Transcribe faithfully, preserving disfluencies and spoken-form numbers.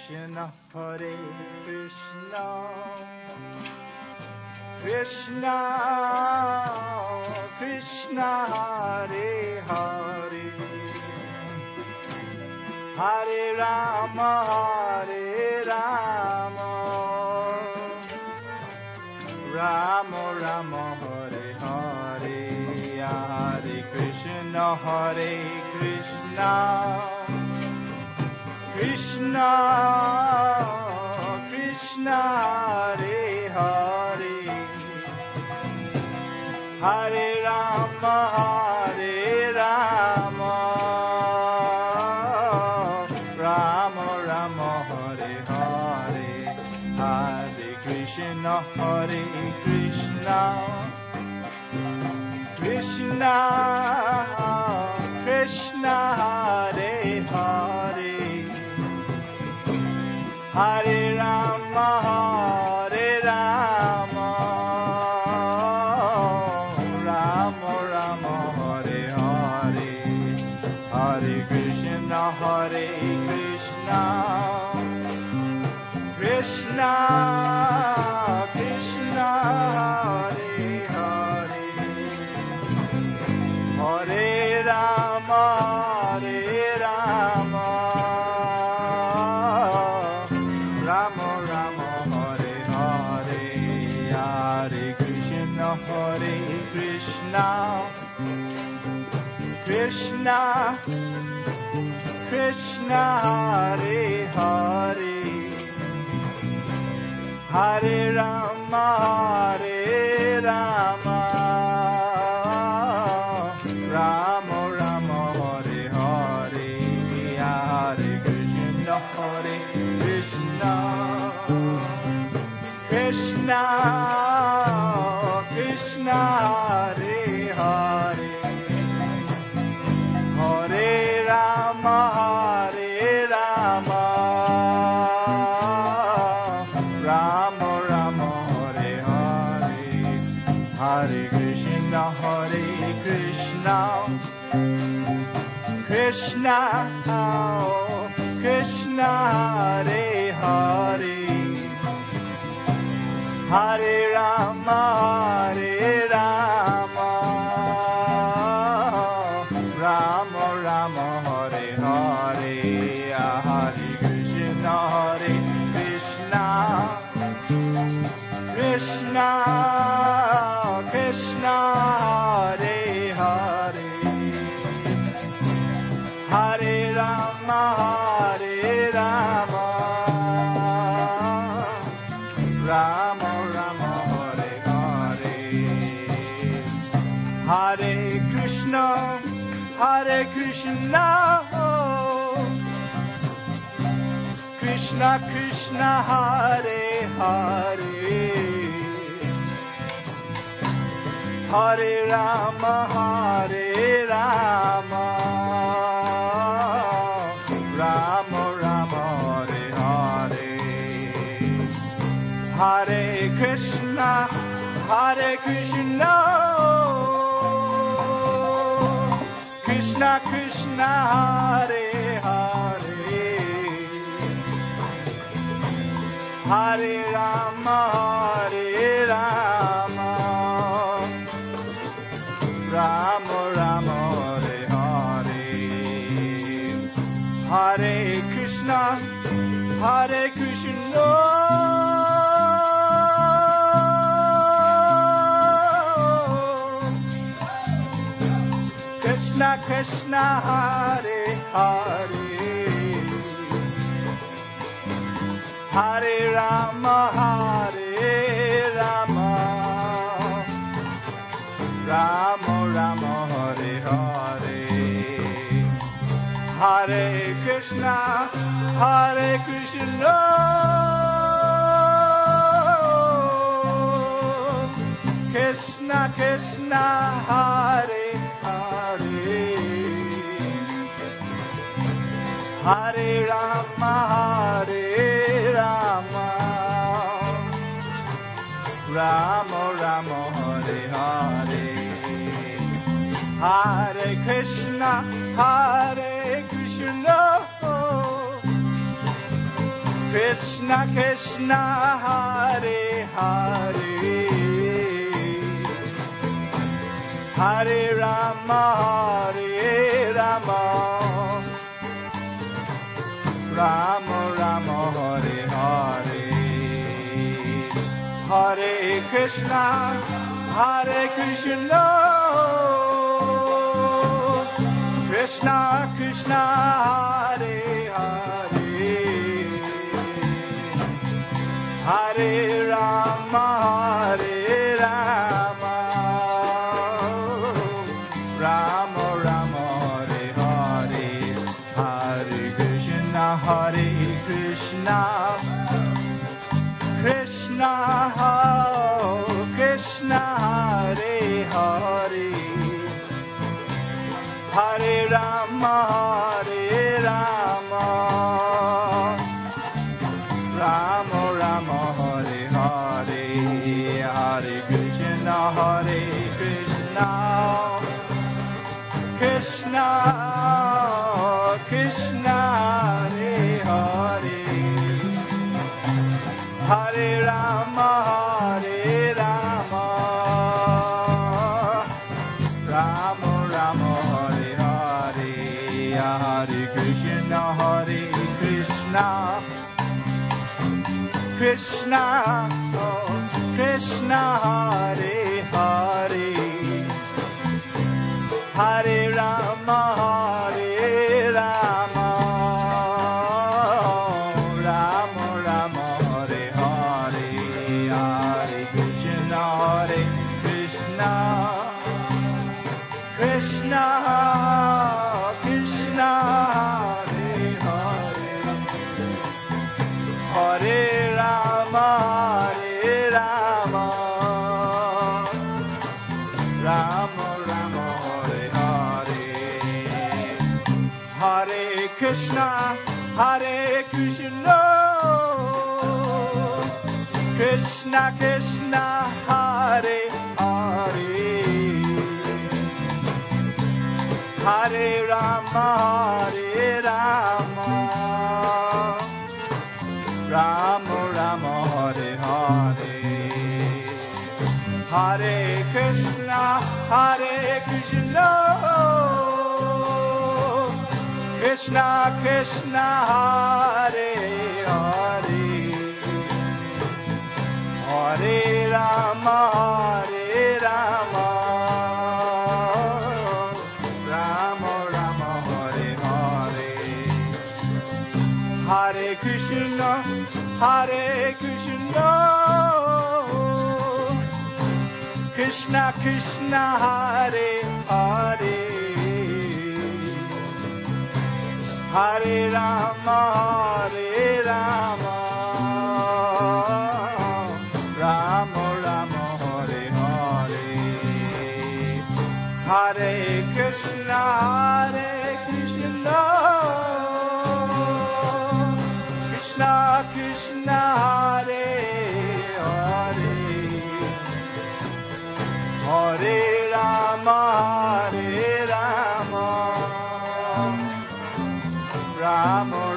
Krishna, Hare Krishna, Krishna, Krishna, Hare Hare, Hare Rama, Hare Rama, Rama Rama, Hare Hare, Hare Krishna, Hare Krishna, Krishna, Krishna, Hare Hare, Hare Rama, Hare Rama, Rama Rama, Hare Hare, Hare Krishna, Hare Krishna, Krishna, Krishna, Hare Hare, Hare Rama, Hare Rama, Rama Rama, Hare Hare, Hare Krishna, Hare Krishna, Krishna, Krishna, Hare Hare, Hare Rama, Hare Rama, Rama Rama, Hare Hare, Hare Krishna, Hare Krishna, Krishna, Krishna, Hare Hare, Hare Rama, Hare Rama, Rama Rama, Hare Hare, Hare Krishna, Hare Krishna, Krishna, Krishna, Hare Hare, Hare Rama, Hare Rama, Rama Rama, Hare Hare, Hare Krishna, Hare Krishna, Krishna, Krishna, Hare Hare, Hare Rama, Hare Rama, Rama Rama, Hare Hare, Hare Krishna, Hare Krishna, Krishna, Krishna, Hare Hare, Hare Rama, Hare Rama, Rama Rama, Hare Hare, Hare Krishna, Hare Krishna, Krishna Krishna, Hare Hare, Hare Rama, Hare Rama, Rama Rama, Hare Hare, Hare Krishna, Hare Krishna, Krishna Krishna, Hare Hare, Hare Rama, Hare Rama, Rama Rama, Hare Hare, Hare Krishna, Hare Krishna, Krishna Krishna, Hare Hare, Hare Rama, Hare Rama, Rama Rama, Hare Hare, Hare Krishna, Hare Krishna, Krishna Krishna, Hare Hare, Hare Rama, Hare Rama, Rama Rama, Hare Hare, Hare Krishna, Hare Krishna, Krishna Krishna Hare Hare Hare Rama Hare Rama Rama Rama Hare Hare Hare Krishna Hare Krishna Krishna Krishna Hare Hare Hare Rama Hare Rama Rama Rama Hare Hare Hare Krishna Hare Krishna Krishna Krishna Hare Hare Hare Rama Hare Rama Rama Rama Hare Hare Hare Krishna Hare Krishna Krishna Krishna Hare Hare Hare Rama Hare Rama Rama Rama Hare Hare Hare Krishna Hare Krishna Krishna oh, Krishna Hare Hare Hare Rama Hare Rama Rama Rama Hare Hare Hare Krishna Hare Krishna Krishna Krishna Hare Hare Hare Rama Hare Rama Rama Rama Hare Hare Hare Krishna Hare Krishna Krishna Krishna Hare Hare Hare Rama Hare Rama Rama Rama Hare Hare Hare Krishna Hare Krishna Krishna Krishna Hare Hare Hare Rama Hare Rama Rama Rama Hare Hare Hare Krishna Hare Krishna Krishna Krishna Hare Hare Hare Rama Hare Rama Rama Rama Hare Hare Hare Krishna Hare Krishna Krishna Krishna Hare Hare Hare Rama Hare Rama Rama